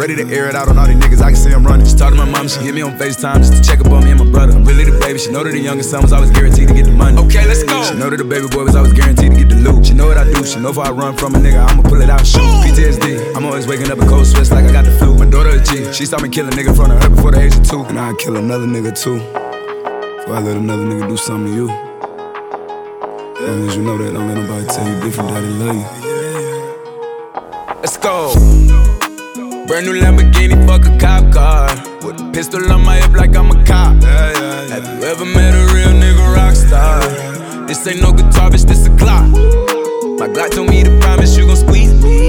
ready to air it out on all these niggas, I can see them running. She talked to my mom, she hit me on FaceTime just to check up on me and my brother. I'm really the baby, she know that the youngest son was always guaranteed to get the money. Okay, let's go. She know that the baby boy was always guaranteed to get the loot. She know what I do, she know if I run from a nigga, I'ma pull it out and shoot. PTSD, I'm always waking up in cold sweats like I got the flu. My daughter a G, she saw me kill a nigga in front of her before the age of 2. And I'd kill another nigga too, before I let another nigga do something to you. As long as you know that, don't let nobody tell you different, daddy love you. Let's go. Brand new Lamborghini, fuck a cop car. With a pistol on my hip like I'm a cop. Have you ever met a real nigga rock star? This ain't no guitar, bitch, this a Glock. My Glock told me to